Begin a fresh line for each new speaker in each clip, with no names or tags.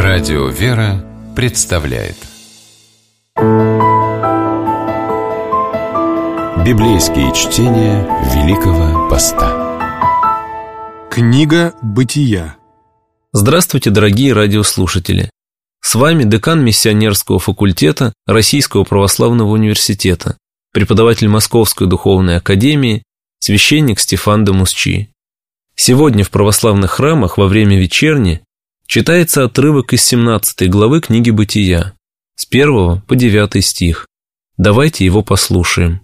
Радио «Вера» представляет библейские чтения Великого Поста.
Книга Бытия.
Здравствуйте, дорогие радиослушатели! С вами декан миссионерского факультета Российского православного университета, преподаватель Московской духовной академии, священник Стефан де Мусчи. Сегодня в православных храмах во время вечерни читается отрывок из 17 главы книги Бытия, с 1 по 9 стих. Давайте его послушаем.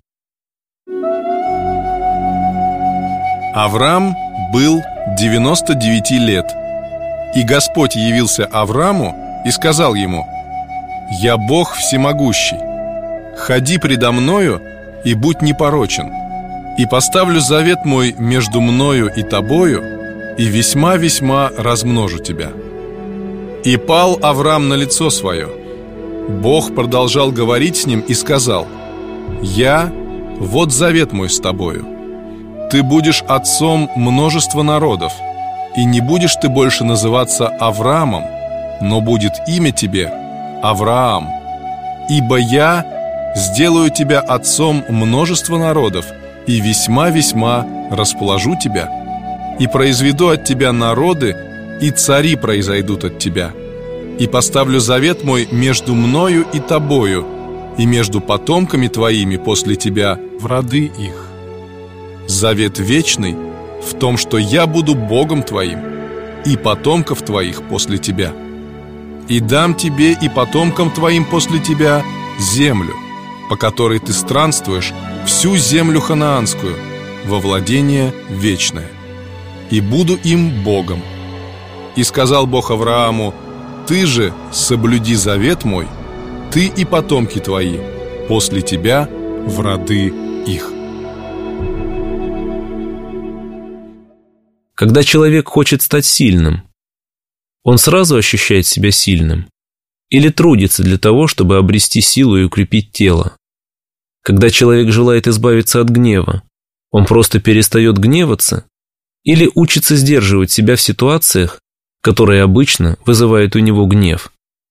Авраам был 99 лет, и Господь явился Аврааму и сказал ему: «Я Бог всемогущий, ходи предо мною и будь непорочен, и поставлю завет мой между мною и тобою, и весьма-весьма размножу тебя». И пал Авраам на лицо свое. Бог продолжал говорить с ним и сказал: «Я, вот завет мой с тобою. Ты будешь отцом множества народов, и не будешь ты больше называться Авраамом, но будет имя тебе Авраам. Ибо я сделаю тебя отцом множества народов, и весьма-весьма расположу тебя, и произведу от тебя народы, и цари произойдут от тебя. И поставлю завет мой между мною и тобою, и между потомками твоими после тебя в роды их. Завет вечный в том, что я буду Богом твоим, и потомков твоих после тебя. И дам тебе и потомкам твоим после тебя землю, по которой ты странствуешь, всю землю ханаанскую, во владение вечное. И буду им Богом. И сказал Бог Аврааму: ты же соблюди завет мой, ты и потомки твои после тебя в роды их».
Когда человек хочет стать сильным, он сразу ощущает себя сильным или трудится для того, чтобы обрести силу и укрепить тело? Когда человек желает избавиться от гнева, он просто перестает гневаться или учится сдерживать себя в ситуациях, которые обычно вызывают у него гнев?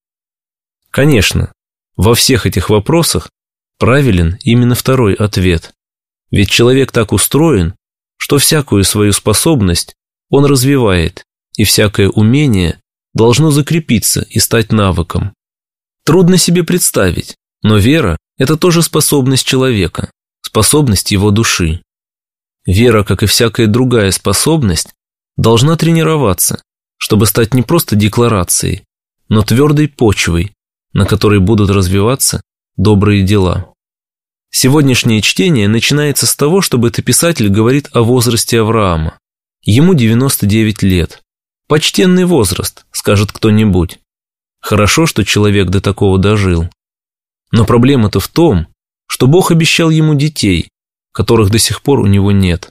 Конечно, во всех этих вопросах правилен именно второй ответ. Ведь человек так устроен, что всякую свою способность он развивает, и всякое умение должно закрепиться и стать навыком. Трудно себе представить, но вера – это тоже способность человека, способность его души. Вера, как и всякая другая способность, должна тренироваться, чтобы стать не просто декларацией, но твердой почвой, на которой будут развиваться добрые дела. Сегодняшнее чтение начинается с того, что бытописатель говорит о возрасте Авраама. Ему 99 лет. Почтенный возраст, скажет кто-нибудь. Хорошо, что человек до такого дожил. Но проблема-то в том, что Бог обещал ему детей, которых до сих пор у него нет.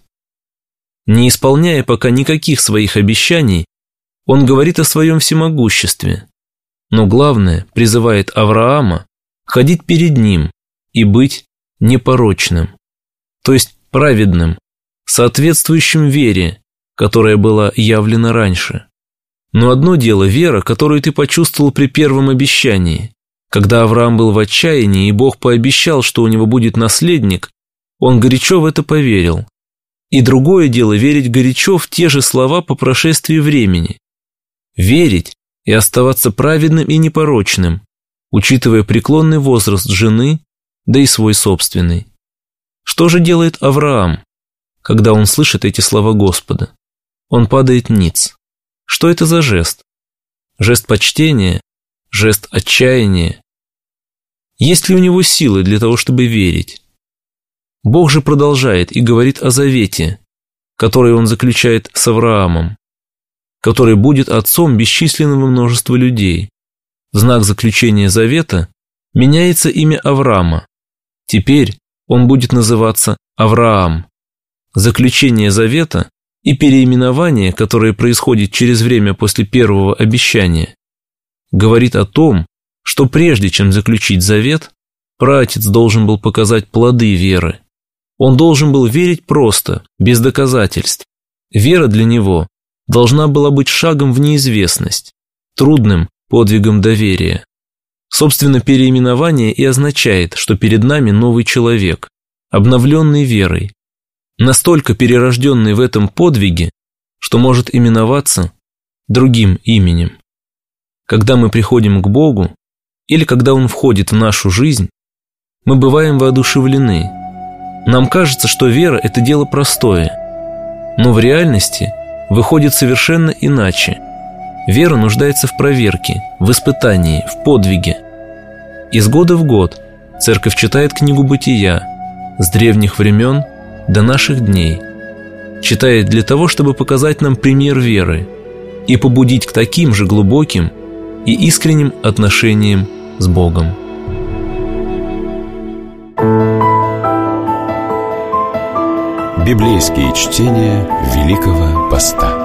Не исполняя пока никаких своих обещаний, он говорит о своем всемогуществе. Но главное, призывает Авраама ходить перед ним и быть непорочным, то есть праведным, соответствующим вере, которая была явлена раньше. Но одно дело вера, которую ты почувствовал при первом обещании. Когда Авраам был в отчаянии, и Бог пообещал, что у него будет наследник, он горячо в это поверил. И другое дело верить горячо в те же слова по прошествии времени. Верить и оставаться праведным и непорочным, учитывая преклонный возраст жены, да и свой собственный. Что же делает Авраам, когда он слышит эти слова Господа? Он падает ниц. Что это за жест? Жест почтения? Жест отчаяния? Есть ли у него силы для того, чтобы верить? Бог же продолжает и говорит о завете, который он заключает с Авраамом, который будет отцом бесчисленного множества людей. В знак заключения завета меняется имя Авраама. Теперь он будет называться Авраам. Заключение завета и переименование, которое происходит через время после первого обещания, говорит о том, что прежде чем заключить завет, праотец должен был показать плоды веры. Он должен был верить просто, без доказательств. Вера для него должна была быть шагом в неизвестность, трудным подвигом доверия. Собственно, переименование и означает, что перед нами новый человек, обновленный верой, настолько перерожденный в этом подвиге, что может именоваться другим именем. Когда мы приходим к Богу, или когда Он входит в нашу жизнь, мы бываем воодушевлены. Нам кажется, что вера – это дело простое, но в реальности выходит совершенно иначе. Вера нуждается в проверке, в испытании, в подвиге. Из года в год Церковь читает книгу Бытия с древних времен до наших дней. Читает для того, чтобы показать нам пример веры и побудить к таким же глубоким и искренним отношениям с Богом.
Библейские чтения Великого Поста.